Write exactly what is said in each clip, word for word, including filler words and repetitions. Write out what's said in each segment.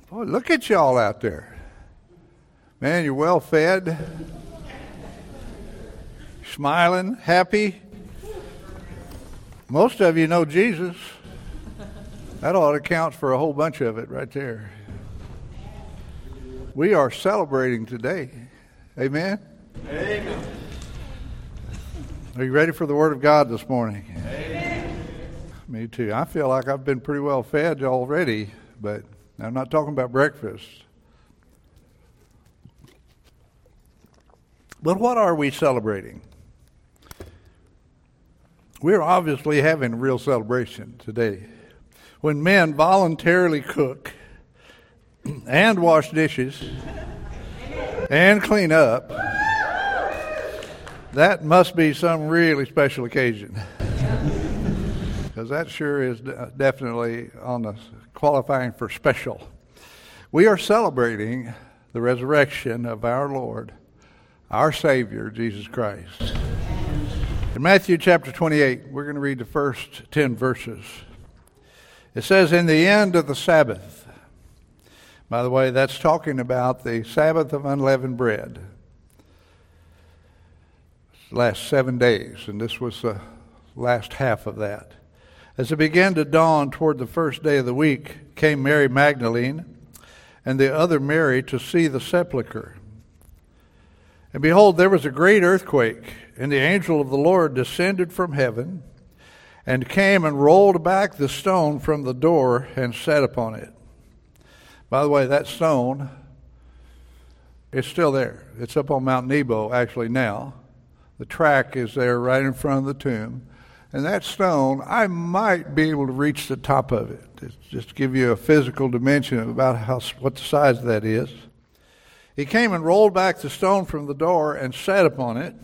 Boy, look at y'all out there. Man, you're well fed, smiling, happy. Most of you know Jesus. That ought to count for a whole bunch of it right there. We are celebrating today. Amen? Amen. Are you ready for the Word of God this morning? Amen. Me too. I feel like I've been pretty well fed already, but I'm not talking about breakfast. But what are we celebrating? We're obviously having a real celebration today. When men voluntarily cook and wash dishes and clean up, that must be some really special occasion. Because that sure is definitely on the qualifying for special. We are celebrating the resurrection of our Lord, our Savior, Jesus Christ. In Matthew chapter twenty-eight, we're going to read the first ten verses. It says, in the end of the Sabbath. By the way, that's talking about the Sabbath of unleavened bread. Last seven days, and this was the last half of that. As it began to dawn toward the first day of the week, came Mary Magdalene and the other Mary to see the sepulchre. And behold, there was a great earthquake, and the angel of the Lord descended from heaven and came and rolled back the stone from the door and sat upon it. By the way, that stone is still there. It's up on Mount Nebo actually now. The track is there right in front of the tomb. And that stone, I might be able to reach the top of it. It's just to give you a physical dimension of about how what the size of that is. He came and rolled back the stone from the door and sat upon it.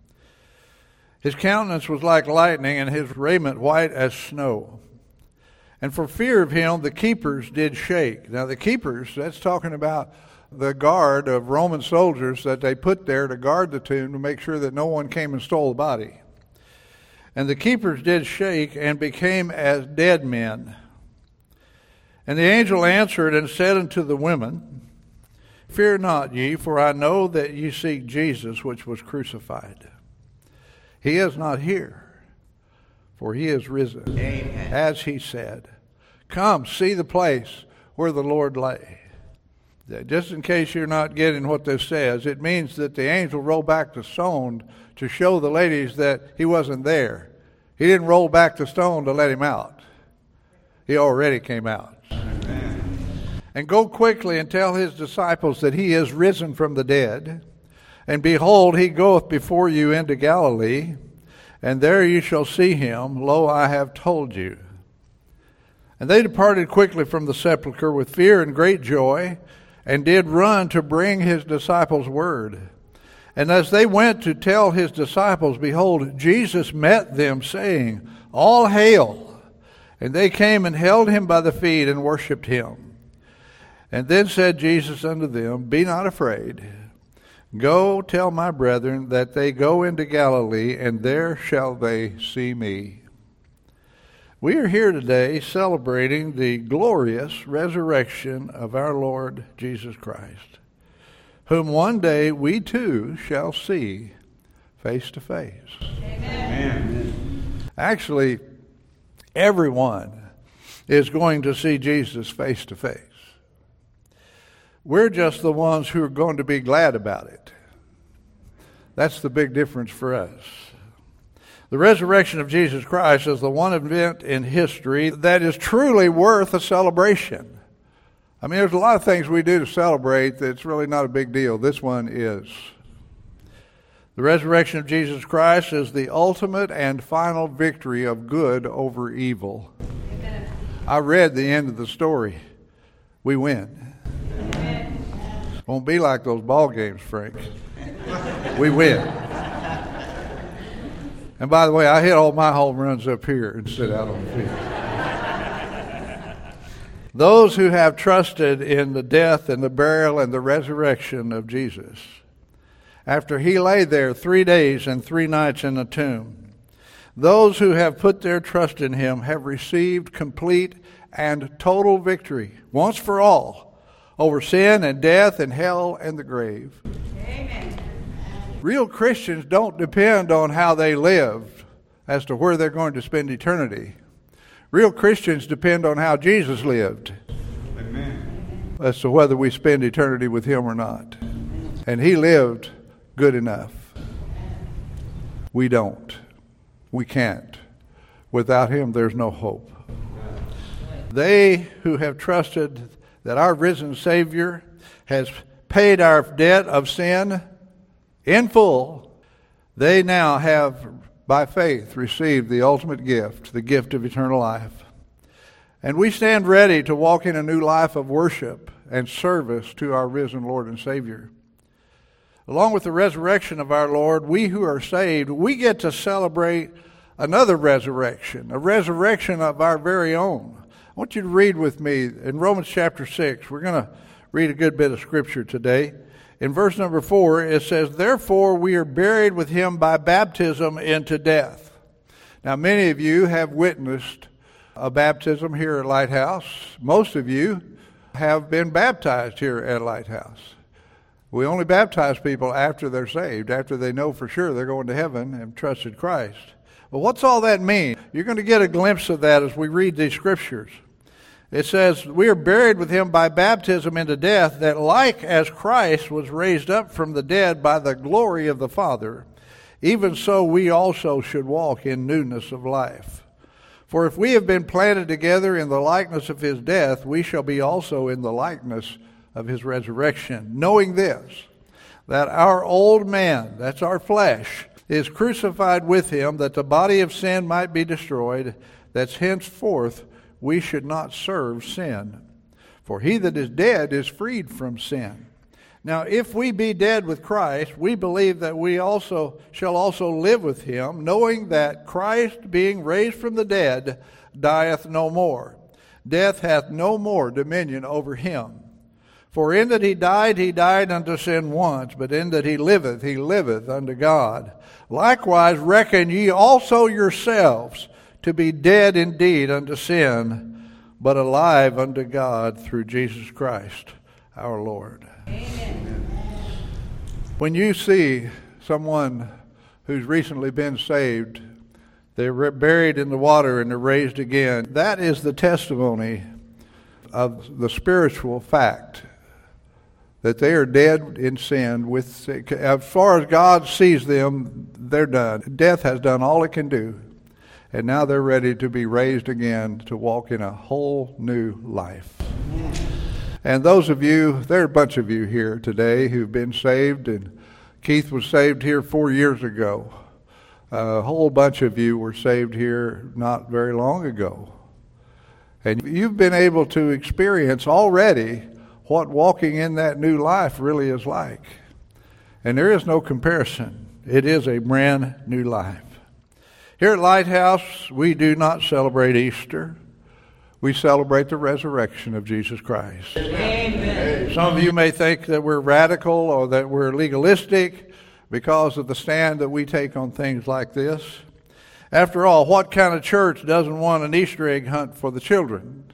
His countenance was like lightning, and his raiment white as snow. And for fear of him, the keepers did shake. Now, the keepers, that's talking about the guard of Roman soldiers that they put there to guard the tomb to make sure that no one came and stole the body. And the keepers did shake and became as dead men. And the angel answered and said unto the women, fear not ye, for I know that ye seek Jesus, which was crucified. He is not here, for he is risen, Amen. As he said. Come, see the place where the Lord lay. Just in case you're not getting what this says, it means that the angel rolled back the stone to show the ladies that he wasn't there. He didn't roll back the stone to let him out. He already came out. Amen. And go quickly and tell his disciples that he is risen from the dead. And behold, he goeth before you into Galilee, and there you shall see him. Lo, I have told you. And they departed quickly from the sepulchre with fear and great joy, and did run to bring his disciples word. And as they went to tell his disciples, behold, Jesus met them, saying, all hail! And they came and held him by the feet and worshipped him. And then said Jesus unto them, be not afraid. Go tell my brethren that they go into Galilee, and there shall they see me. We are here today celebrating the glorious resurrection of our Lord Jesus Christ, whom one day we too shall see face to face. Amen. Actually, everyone is going to see Jesus face to face. We're just the ones who are going to be glad about it. That's the big difference for us. The resurrection of Jesus Christ is the one event in history that is truly worth a celebration. I mean, there's a lot of things we do to celebrate that's really not a big deal. This one is. The resurrection of Jesus Christ is the ultimate and final victory of good over evil. Amen. I read the end of the story. We win. Amen. Won't be like those ball games, Frank. We win. And by the way, I hit all my home runs up here and sit out on the field. Those who have trusted in the death and the burial and the resurrection of Jesus, after he lay there three days and three nights in the tomb, those who have put their trust in him have received complete and total victory, once for all, over sin and death and hell and the grave. Amen. Real Christians don't depend on how they lived as to where they're going to spend eternity. Real Christians depend on how Jesus lived. Amen. As to whether we spend eternity with him or not. And he lived good enough. We don't. We can't. Without him, there's no hope. They who have trusted that our risen Savior has paid our debt of sin in full, they now have, by faith, received the ultimate gift, the gift of eternal life. And we stand ready to walk in a new life of worship and service to our risen Lord and Savior. Along with the resurrection of our Lord, we who are saved, we get to celebrate another resurrection, a resurrection of our very own. I want you to read with me in Romans chapter six. We're going to read a good bit of scripture today. In verse number four, it says, "Therefore we are buried with him by baptism into death." Now, many of you have witnessed a baptism here at Lighthouse. Most of you have been baptized here at Lighthouse. We only baptize people after they're saved, after they know for sure they're going to heaven and trusted Christ. Well, what's all that mean? You're going to get a glimpse of that as we read these scriptures. It says, "We are buried with him by baptism into death, that like as Christ was raised up from the dead by the glory of the Father, even so we also should walk in newness of life. For if we have been planted together in the likeness of his death, we shall be also in the likeness of his resurrection, knowing this, that our old man," that's our flesh, "is crucified with him, that the body of sin might be destroyed, that henceforth we should not serve sin. For he that is dead is freed from sin. Now if we be dead with Christ, we believe that we also shall also live with him, knowing that Christ, being raised from the dead, dieth no more. Death hath no more dominion over him. For in that he died, he died unto sin once, but in that he liveth, he liveth unto God. Likewise reckon ye also yourselves to be dead indeed unto sin, but alive unto God through Jesus Christ our Lord." Amen. When you see someone who's recently been saved, they're buried in the water and they're raised again, that is the testimony of the spiritual fact that they are dead in sin. With, as far as God sees them, they're done. Death has done all it can do. And now they're ready to be raised again to walk in a whole new life. And those of you, there are a bunch of you here today who've been saved, and Keith was saved here four years ago. A whole bunch of you were saved here not very long ago. And you've been able to experience already what walking in that new life really is like. And there is no comparison. It is a brand new life. Here at Lighthouse, we do not celebrate Easter. We celebrate the resurrection of Jesus Christ. Amen. Some of you may think that we're radical or that we're legalistic because of the stand that we take on things like this. After all, what kind of church doesn't want an Easter egg hunt for the children?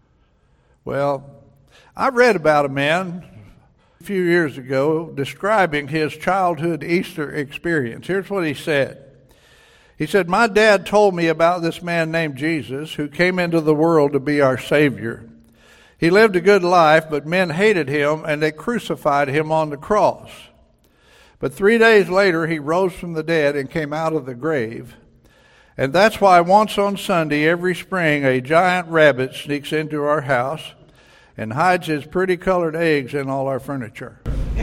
Well, I read about a man a few years ago describing his childhood Easter experience. Here's what he said. He said, "My dad told me about this man named Jesus who came into the world to be our Savior. He lived a good life, but men hated him and they crucified him on the cross. But three days later, he rose from the dead and came out of the grave. And that's why once on Sunday, every spring, a giant rabbit sneaks into our house and hides his pretty colored eggs in all our furniture."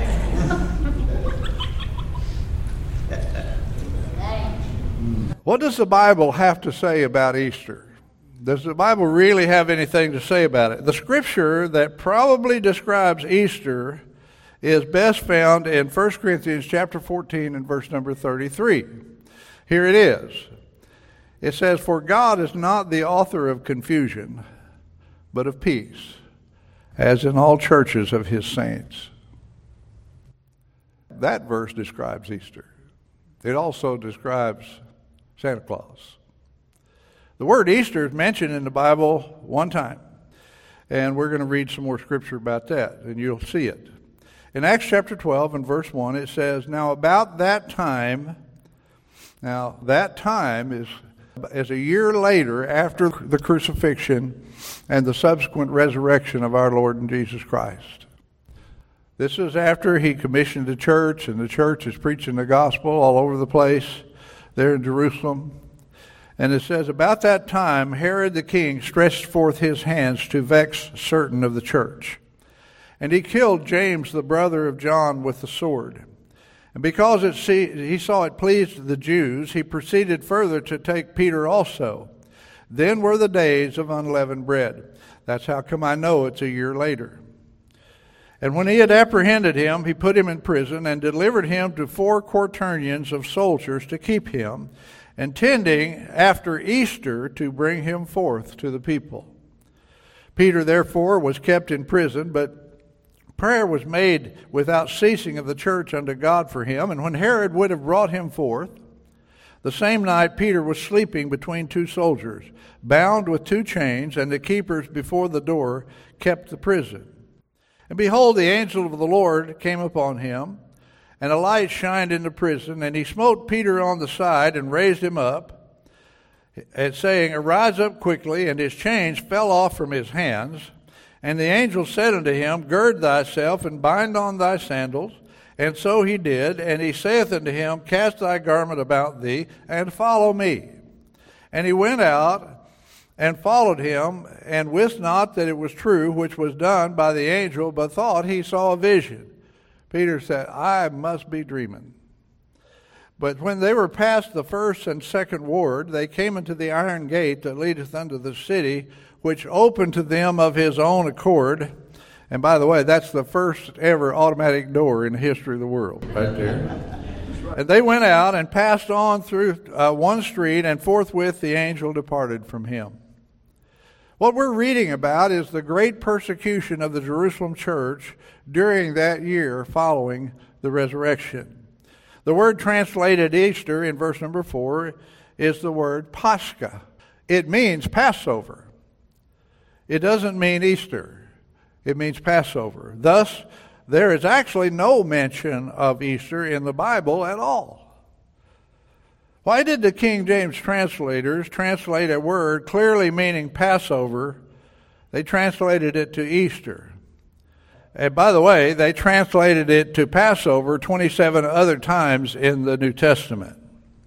What does the Bible have to say about Easter? Does the Bible really have anything to say about it? The scripture that probably describes Easter is best found in First Corinthians chapter fourteen and verse number thirty-three. Here it is. It says, "For God is not the author of confusion, but of peace, as in all churches of his saints." That verse describes Easter. It also describes Santa Claus. The word Easter is mentioned in the Bible one time. And we're going to read some more scripture about that, and you'll see it. In Acts chapter twelve and verse one, it says, Now about that time, now that time is, is a year later after the crucifixion and the subsequent resurrection of our Lord and Jesus Christ. This is after he commissioned the church, and the church is preaching the gospel all over the place there in Jerusalem. And it says, About that time Herod the king stretched forth his hands to vex certain of the church. And he killed James the brother of John with the sword. And because it see, he saw it pleased the Jews, he proceeded further to take Peter also. Then were the days of unleavened bread. That's how come I know it's a year later. And when he had apprehended him, he put him in prison and delivered him to four quaternions of soldiers to keep him, intending after Easter to bring him forth to the people. Peter therefore was kept in prison, but prayer was made without ceasing of the church unto God for him. And when Herod would have brought him forth, the same night Peter was sleeping between two soldiers, bound with two chains, and the keepers before the door kept the prison. And behold, the angel of the Lord came upon him, and a light shined in the prison, and he smote Peter on the side and raised him up, and saying, Arise up quickly, and his chains fell off from his hands. And the angel said unto him, Gird thyself, and bind on thy sandals. And so he did, and he saith unto him, Cast thy garment about thee, and follow me. And he went out, and followed him, and wist not that it was true, which was done by the angel, but thought he saw a vision. Peter said, I must be dreaming. But when they were past the first and second ward, they came into the iron gate that leadeth unto the city, which opened to them of his own accord. And by the way, that's the first ever automatic door in the history of the world, right there. And they went out and passed on through uh, one street, and forthwith the angel departed from him. What we're reading about is the great persecution of the Jerusalem church during that year following the resurrection. The word translated Easter in verse number four is the word Pascha. It means Passover. It doesn't mean Easter. It means Passover. Thus, there is actually no mention of Easter in the Bible at all. Why did the King James translators translate a word clearly meaning Passover? They translated it to Easter. And by the way, they translated it to Passover twenty-seven other times in the New Testament.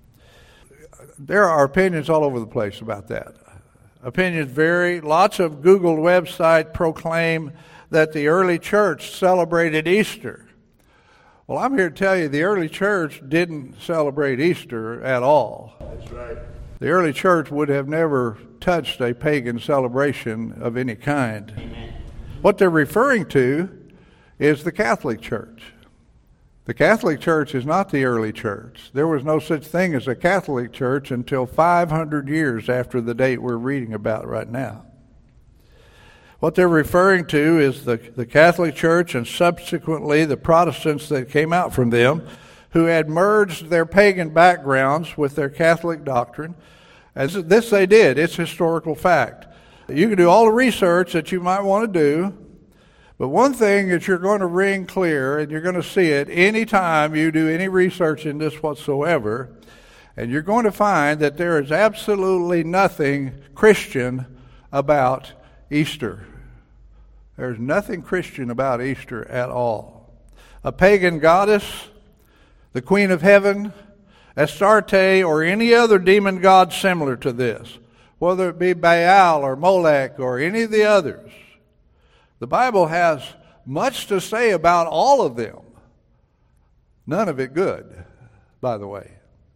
There are opinions all over the place about that. Opinions vary. Lots of Google websites proclaim that the early church celebrated Easter. Well, I'm here to tell you the early church didn't celebrate Easter at all. That's right. The early church would have never touched a pagan celebration of any kind. Amen. What they're referring to is the Catholic Church. The Catholic Church is not the early church. There was no such thing as a Catholic Church until five hundred years after the date we're reading about right now. What they're referring to is the, the Catholic Church and subsequently the Protestants that came out from them who had merged their pagan backgrounds with their Catholic doctrine. As this they did. It's historical fact. You can do all the research that you might want to do, but one thing that you're going to ring clear, and you're going to see it anytime you do any research in this whatsoever, and you're going to find that there is absolutely nothing Christian about Easter. There's nothing Christian about Easter at all. A pagan goddess, the Queen of Heaven, Astarte, or any other demon god similar to this, whether it be Baal or Molech or any of the others. The Bible has much to say about all of them. None of it good, by the way.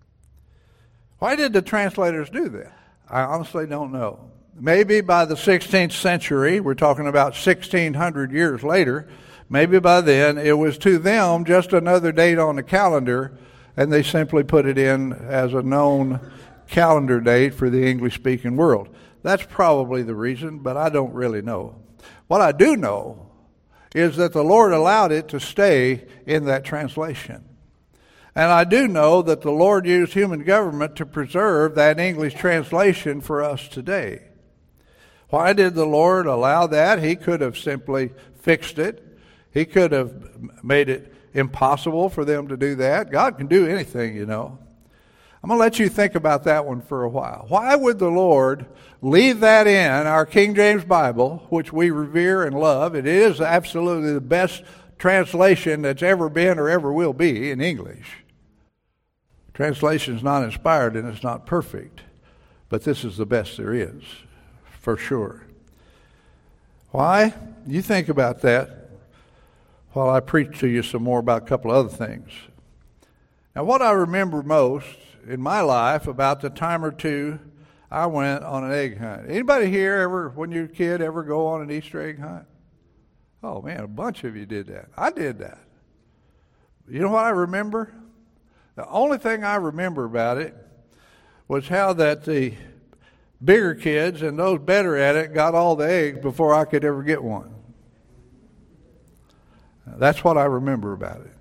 Why did the translators do that? I honestly don't know. Maybe by the sixteenth century, we're talking about sixteen hundred years later, maybe by then it was to them just another date on the calendar, and they simply put it in as a known calendar date for the English-speaking world. That's probably the reason, but I don't really know. What I do know is that the Lord allowed it to stay in that translation. And I do know that the Lord used human government to preserve that English translation for us today. Why did the Lord allow that? He could have simply fixed it. He could have made it impossible for them to do that. God can do anything, you know. I'm going to let you think about that one for a while. Why would the Lord leave that in our King James Bible, which we revere and love? It is absolutely the best translation that's ever been or ever will be in English. Translation is not inspired and it's not perfect, but this is the best there is, for sure. Why? You think about that while I preach to you some more about a couple of other things. Now, what I remember most in my life, about the time or two I went on an egg hunt. Anybody here ever, when you were a kid, ever go on an Easter egg hunt? Oh man, a bunch of you did that. I did that. You know what I remember? The only thing I remember about it was how that the bigger kids and those better at it got all the eggs before I could ever get one. That's what I remember about it.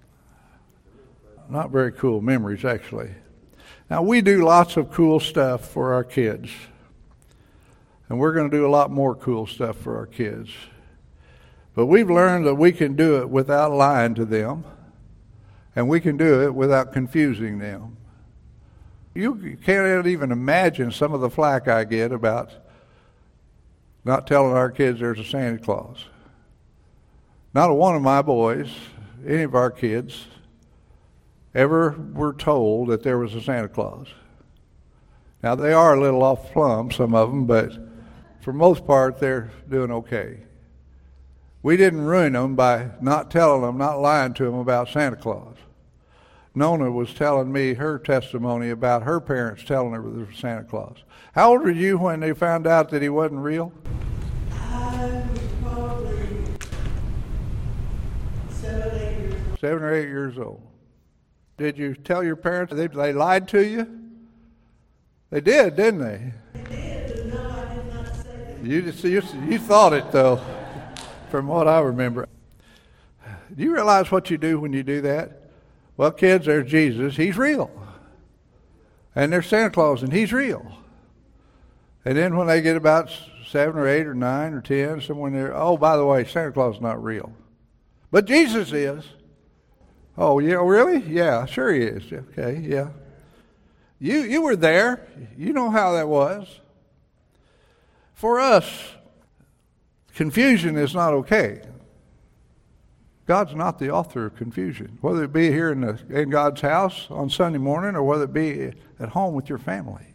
Not very cool memories, actually. Now, we do lots of cool stuff for our kids. And we're going to do a lot more cool stuff for our kids. But we've learned that we can do it without lying to them. And we can do it without confusing them. You can't even imagine some of the flack I get about not telling our kids there's a Santa Claus. Not a one of my boys, any of our kids, ever were told that there was a Santa Claus. Now, they are a little off plumb, some of them, but for the most part, they're doing okay. We didn't ruin them by not telling them, not lying to them about Santa Claus. Nona was telling me her testimony about her parents telling her there was Santa Claus. How old were you when they found out that he wasn't real? I was probably seven, eight years old. Seven or eight years old. Did you tell your parents they, they lied to you? They did, didn't they? They did, but no, I did not say that. You, just, you, you thought it, though, from what I remember. Do you realize what you do when you do that? Well, kids, there's Jesus. He's real. And there's Santa Claus, and he's real. And then when they get about seven or eight or nine or ten, someone there, oh, by the way, Santa Claus is not real. But Jesus is. Oh, yeah, really? Yeah, sure he is. Okay, yeah. You you were there. You know how that was. For us, confusion is not okay. God's not the author of confusion, whether it be here in, the, in God's house on Sunday morning or whether it be at home with your family.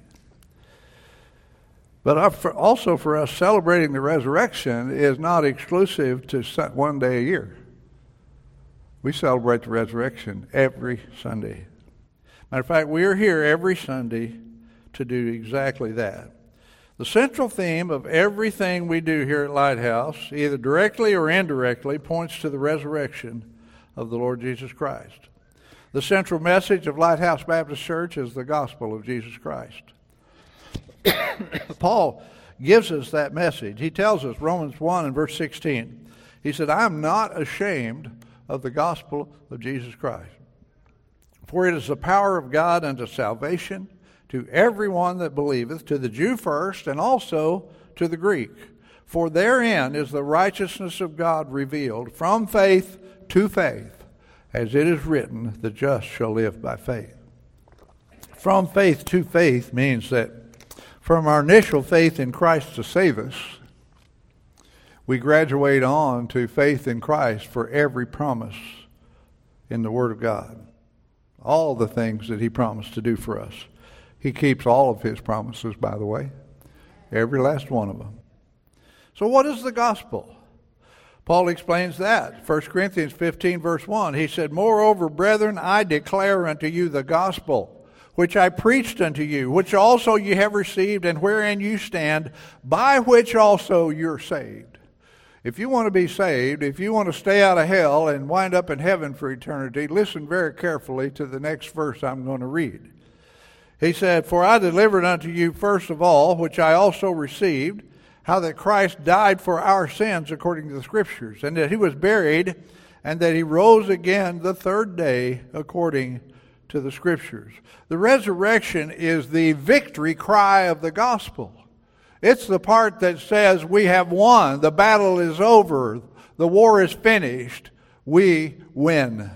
But also for us, celebrating the resurrection is not exclusive to one day a year. We celebrate the resurrection every Sunday. Matter of fact, we are here every Sunday to do exactly that. The central theme of everything we do here at Lighthouse, either directly or indirectly, points to the resurrection of the Lord Jesus Christ. The central message of Lighthouse Baptist Church is the gospel of Jesus Christ. Paul gives us that message. He tells us, Romans one and verse sixteen, he said, I am not ashamed of the gospel of Jesus Christ. For it is the power of God unto salvation to everyone that believeth, to the Jew first, and also to the Greek. For therein is the righteousness of God revealed, from faith to faith, as it is written, the just shall live by faith. From faith to faith means that from our initial faith in Christ to save us, we graduate on to faith in Christ for every promise in the Word of God. All the things that He promised to do for us. He keeps all of His promises, by the way. Every last one of them. So what is the gospel? Paul explains that. First Corinthians fifteen, verse one. He said, Moreover, brethren, I declare unto you the gospel, which I preached unto you, which also ye have received, and wherein you stand, by which also you're saved. If you want to be saved, if you want to stay out of hell and wind up in heaven for eternity, listen very carefully to the next verse I'm going to read. He said, For I delivered unto you first of all, which I also received, how that Christ died for our sins according to the Scriptures, and that He was buried, and that He rose again the third day according to the Scriptures. The resurrection is the victory cry of the gospel. It's the part that says we have won. The battle is over. The war is finished. We win.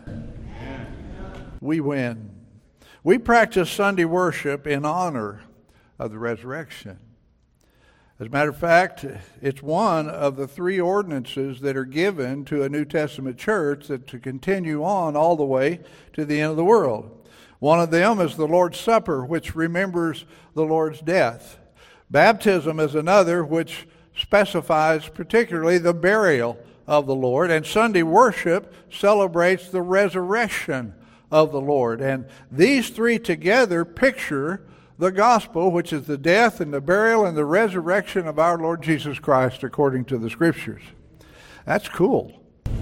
We win. We practice Sunday worship in honor of the resurrection. As a matter of fact, it's one of the three ordinances that are given to a New Testament church that to continue on all the way to the end of the world. One of them is the Lord's Supper, which remembers the Lord's death. Baptism is another, which specifies particularly the burial of the Lord. And Sunday worship celebrates the resurrection of the Lord. And these three together picture the gospel, which is the death and the burial and the resurrection of our Lord Jesus Christ according to the Scriptures. That's cool.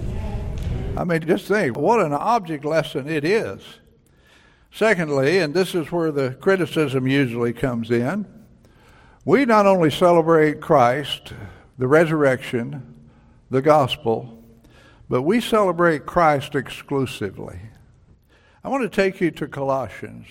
I mean, just think, what an object lesson it is. Secondly, and this is where the criticism usually comes in, we not only celebrate Christ, the resurrection, the gospel, but we celebrate Christ exclusively. I want to take you to Colossians.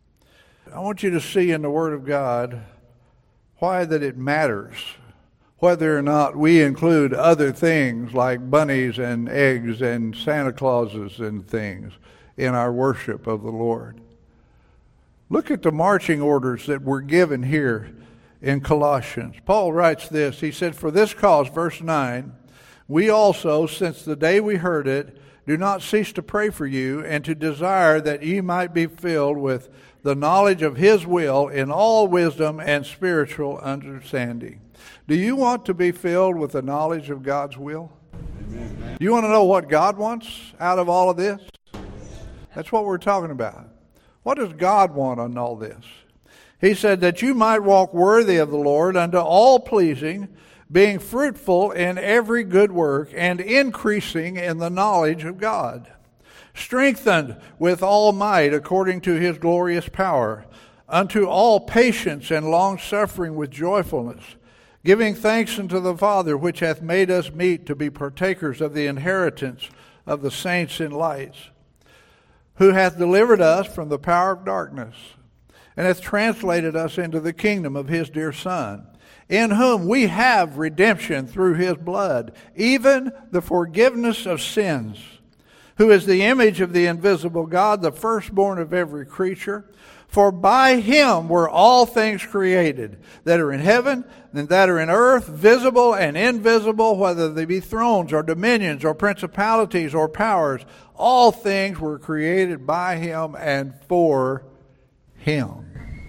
I want you to see in the Word of God why that it matters whether or not we include other things like bunnies and eggs and Santa Clauses and things in our worship of the Lord. Look at the marching orders that were given here in Colossians. Paul writes this. He said, "For this cause," verse nine, "we also, since the day we heard it, do not cease to pray for you and to desire that ye might be filled with the knowledge of His will in all wisdom and spiritual understanding." Do you want to be filled with the knowledge of God's will? Amen. Do you want to know what God wants out of all of this? That's what we're talking about. What does God want on all this? He said that you might walk worthy of the Lord unto all pleasing, being fruitful in every good work and increasing in the knowledge of God, strengthened with all might according to His glorious power, unto all patience and long-suffering with joyfulness, giving thanks unto the Father, which hath made us meet to be partakers of the inheritance of the saints in lights, who hath delivered us from the power of darkness, and hath translated us into the kingdom of His dear Son, in whom we have redemption through His blood, even the forgiveness of sins, who is the image of the invisible God, the firstborn of every creature. For by Him were all things created, that are in heaven and that are in earth, visible and invisible, whether they be thrones or dominions or principalities or powers. All things were created by Him and for Him.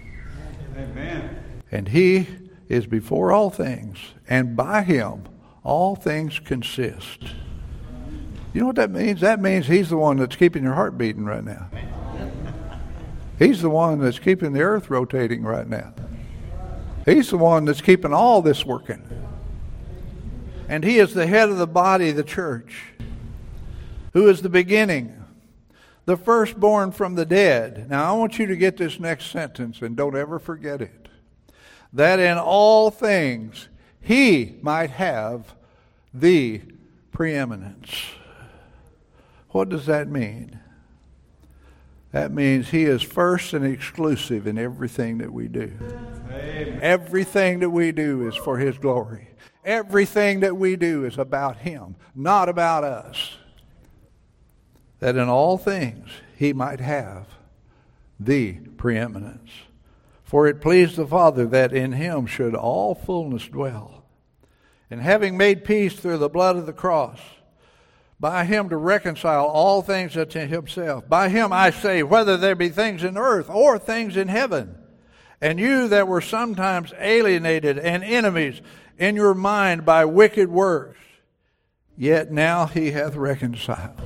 Amen. And He is before all things, and by Him all things consist. You know what that means? That means He's the one that's keeping your heart beating right now. He's the one that's keeping the earth rotating right now. He's the one that's keeping all this working. And He is the head of the body, the church, who is the beginning, the firstborn from the dead. Now I want you to get this next sentence, and don't ever forget it. That in all things He might have the preeminence. What does that mean? That means He is first and exclusive in everything that we do. Amen. Everything that we do is for His glory. Everything that we do is about Him, not about us. That in all things He might have the preeminence. For it pleased the Father that in Him should all fullness dwell. And having made peace through the blood of the cross, by Him to reconcile all things unto Himself. By Him, I say, whether there be things in earth or things in heaven. And you that were sometimes alienated and enemies in your mind by wicked works, yet now He hath reconciled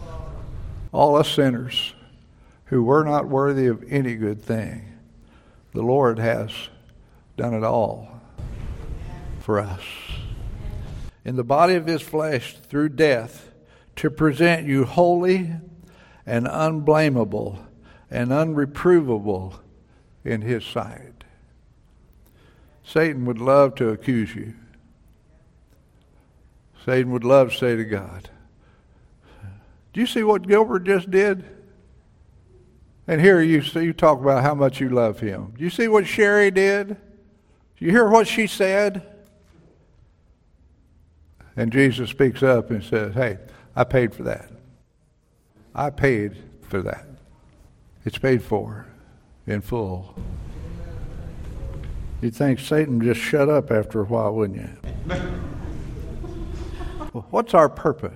all us sinners who were not worthy of any good thing. The Lord has done it all for us. In the body of His flesh through death, to present you holy and unblameable and unreprovable in His sight. Satan would love to accuse you. Satan would love to say to God, do you see what Gilbert just did? And here you see, you talk about how much you love him. Do you see what Sherry did? You hear what she said? And Jesus speaks up and says, hey, I paid for that. I paid for that. It's paid for in full. You'd think Satan just shut up after a while, wouldn't you? Well, what's our purpose?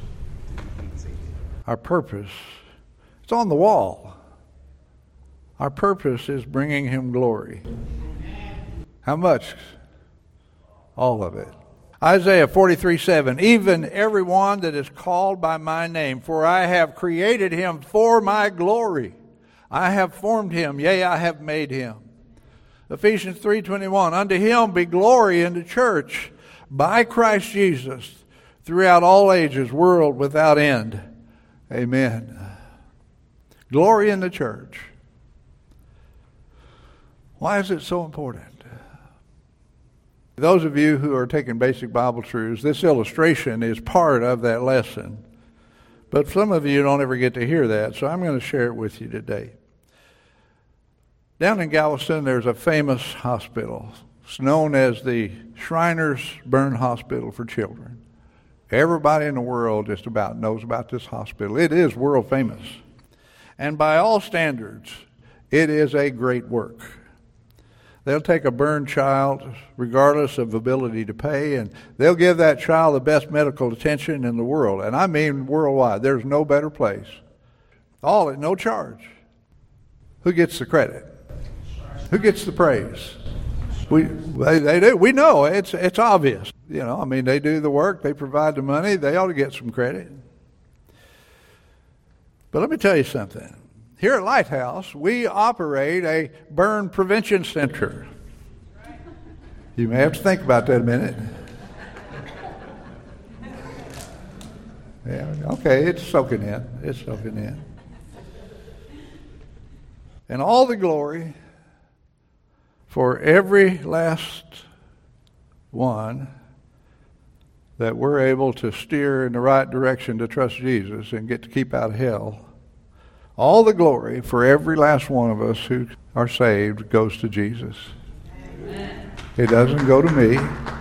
Our purpose, it's on the wall. Our purpose is bringing him glory. How much? All of it. Isaiah forty-three seven, even everyone that is called by my name, for I have created him for my glory. I have formed him, yea, I have made him. Ephesians three twenty-one, unto him be glory in the church by Christ Jesus throughout all ages, world without end. Amen. Glory in the church. Why is it so important? Those of you who are taking basic Bible truths, this illustration is part of that lesson. But some of you don't ever get to hear that, so I'm going to share it with you today. Down in Galveston, there's a famous hospital. It's known as the Shriners Burn Hospital for Children. Everybody in the world just about knows about this hospital. It is world famous. And by all standards, it is a great work. They'll take a burned child, regardless of ability to pay, and they'll give that child the best medical attention in the world. And I mean worldwide. There's no better place. All at no charge. Who gets the credit? Who gets the praise? We they, they do. We know it's it's obvious. You know, I mean, they do the work, they provide the money, they ought to get some credit. But let me tell you something. Here at Lighthouse, we operate a burn prevention center. You may have to think about that a minute. Yeah, okay, it's soaking in. It's soaking in. And all the glory for every last one that we're able to steer in the right direction to trust Jesus and get to keep out of hell. All the glory for every last one of us who are saved goes to Jesus. Amen. It doesn't go to me.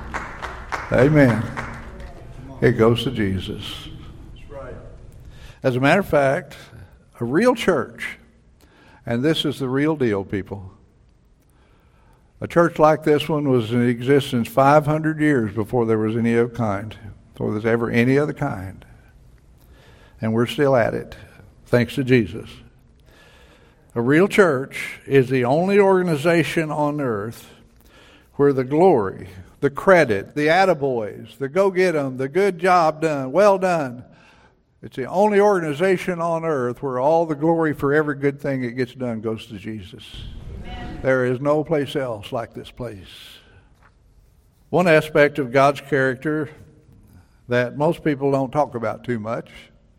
Amen. It goes to Jesus. That's right. As a matter of fact, a real church, and this is the real deal, people. A church like this one was in existence five hundred years before there was any other kind, before there was ever any other kind. And we're still at it, thanks to Jesus. A real church is the only organization on earth where the glory, the credit, the attaboys, the go get 'em, the good job done, well done. It's the only organization on earth where all the glory for every good thing that gets done goes to Jesus. Amen. There is no place else like this place. One aspect of God's character that most people don't talk about too much,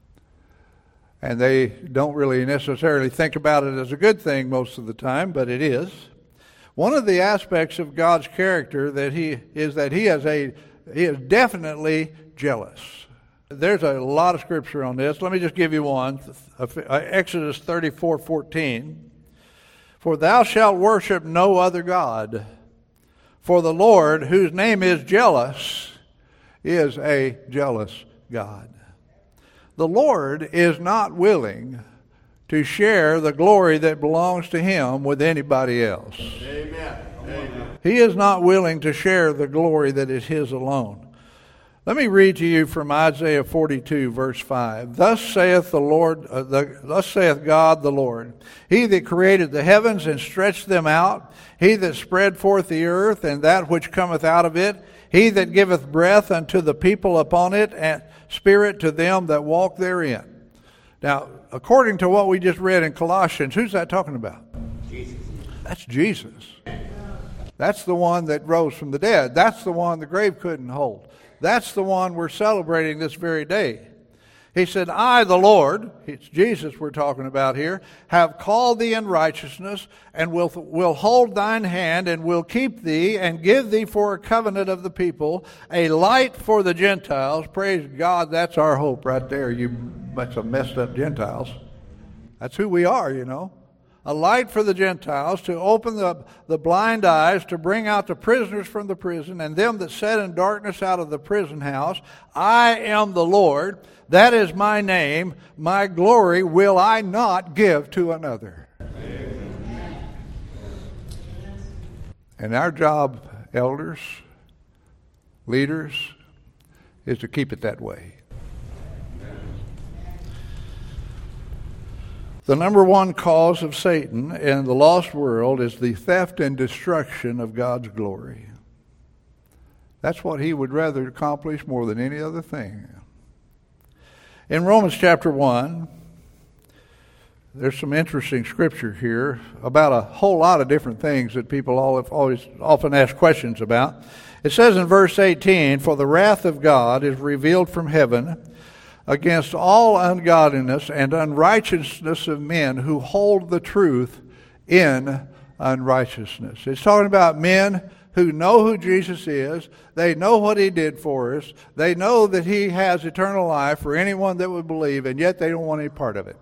and they don't really necessarily think about it as a good thing most of the time, but it is. One of the aspects of God's character that he is that he is a he is definitely jealous. There's a lot of scripture on this. Let me just give you one. Exodus thirty-four fourteen. For thou shalt worship no other God, for the Lord, whose name is jealous, is a jealous God. The Lord is not willing to share the glory that belongs to him with anybody else. Amen. Amen. He is not willing to share the glory that is his alone. Let me read to you from Isaiah forty-two, verse five. Thus saith the Lord, uh, the, thus saith God the Lord, He that created the heavens and stretched them out, He that spread forth the earth and that which cometh out of it, He that giveth breath unto the people upon it, and spirit to them that walk therein. Now, according to what we just read in Colossians, who's that talking about? Jesus. That's Jesus. That's the one that rose from the dead. That's the one the grave couldn't hold. That's the one we're celebrating this very day. He said, I, the Lord, it's Jesus we're talking about here, have called thee in righteousness, and will, will hold thine hand, and will keep thee, and give thee for a covenant of the people, a light for the Gentiles. Praise God, that's our hope right there, you bunch of messed up Gentiles. That's who we are, you know. a light for the Gentiles, to open the, the blind eyes, to bring out the prisoners from the prison, and them that sat in darkness out of the prison house. I am the Lord. That is my name. My glory will I not give to another. Amen. And our job, elders, leaders, is to keep it that way. The number one cause of Satan in the lost world is the theft and destruction of God's glory. That's what he would rather accomplish more than any other thing. In Romans chapter one, there's some interesting scripture here about a whole lot of different things that people always often ask questions about. It says in verse eighteen, "For the wrath of God is revealed from heaven against all ungodliness and unrighteousness of men who hold the truth in unrighteousness." It's talking about men who know who Jesus is. They know what he did for us. They know that he has eternal life for anyone that would believe, and yet they don't want any part of it.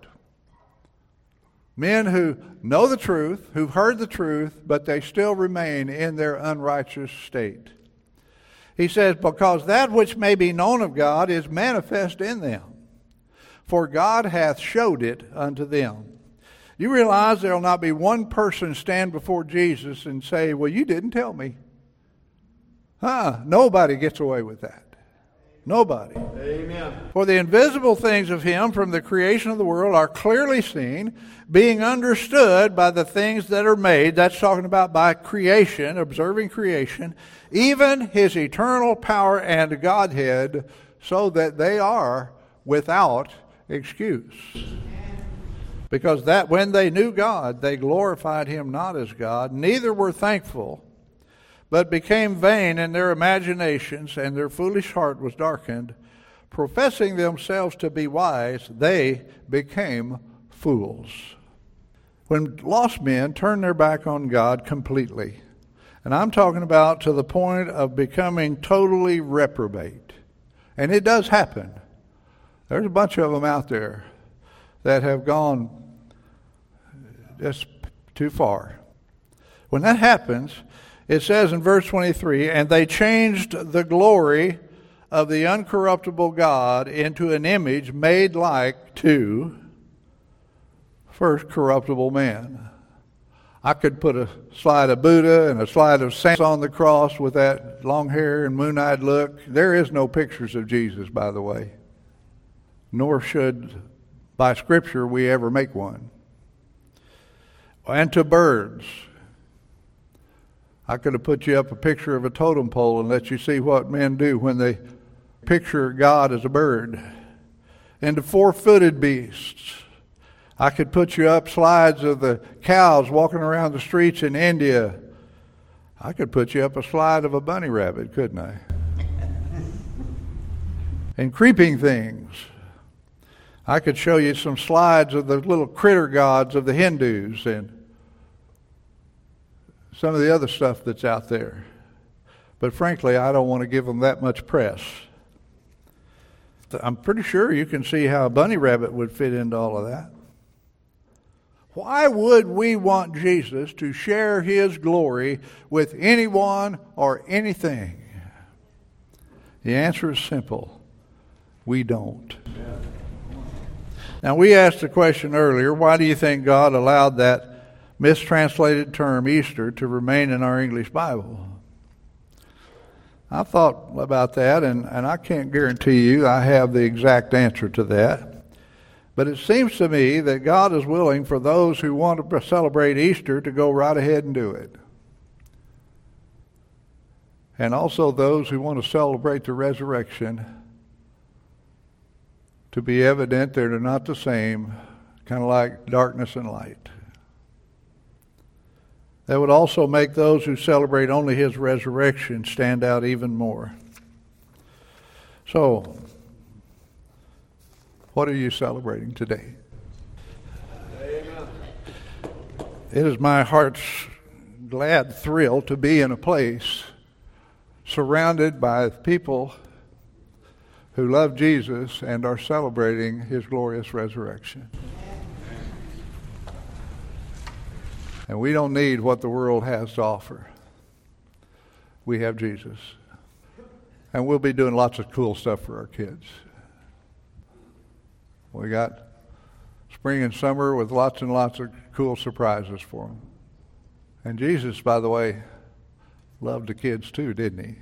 Men who know the truth, who've heard the truth, but they still remain in their unrighteous state. He says, "Because that which may be known of God is manifest in them, for God hath showed it unto them." You realize there will not be one person stand before Jesus and say, "Well, you didn't tell me." Huh? Nobody gets away with that. Nobody. Amen. For the invisible things of him from the creation of the world are clearly seen, being understood by the things that are made. That's talking about by creation, observing creation, even his eternal power and Godhead, so that they are without excuse. Because that when they knew God, they glorified him not as God, neither were thankful, but became vain in their imaginations, and their foolish heart was darkened. Professing themselves to be wise, they became fools. When lost men turn their back on God completely, and I'm talking about to the point of becoming totally reprobate, and it does happen. There's a bunch of them out there that have gone just too far. When that happens, it says in verse twenty-three, "And they changed the glory of the uncorruptible God into an image made like to first corruptible man." I could put a slide of Buddha and a slide of saints on the cross with that long hair and moon-eyed look. There is no pictures of Jesus, by the way. Nor should, by Scripture, we ever make one. And to birds. I could have put you up a picture of a totem pole and let you see what men do when they picture God as a bird. And to four-footed beasts. I could put you up slides of the cows walking around the streets in India. I could put you up a slide of a bunny rabbit, couldn't I? And creeping things. I could show you some slides of the little critter gods of the Hindus and some of the other stuff that's out there. But frankly, I don't want to give them that much press. I'm pretty sure you can see how a bunny rabbit would fit into all of that. Why would we want Jesus to share his glory with anyone or anything? The answer is simple. We don't. Now, we asked the question earlier, why do you think God allowed that mistranslated term Easter to remain in our English Bible? I thought about that, and, and I can't guarantee you I have the exact answer to that. But it seems to me that God is willing for those who want to celebrate Easter to go right ahead and do it. And also those who want to celebrate the resurrection to be evident that they're not the same, kind of like darkness and light. That would also make those who celebrate only his resurrection stand out even more. So, what are you celebrating today? Amen. It is my heart's glad thrill to be in a place surrounded by people who love Jesus and are celebrating his glorious resurrection. And we don't need what the world has to offer. We have Jesus. And we'll be doing lots of cool stuff for our kids. We got spring and summer with lots and lots of cool surprises for them. And Jesus, by the way, loved the kids too, didn't he?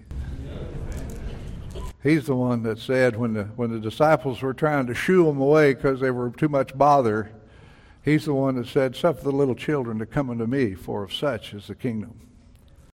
He's the one that said when the when the disciples were trying to shoo them away because they were too much bother, he's the one that said, "Suffer the little children to come unto me, for of such is the kingdom."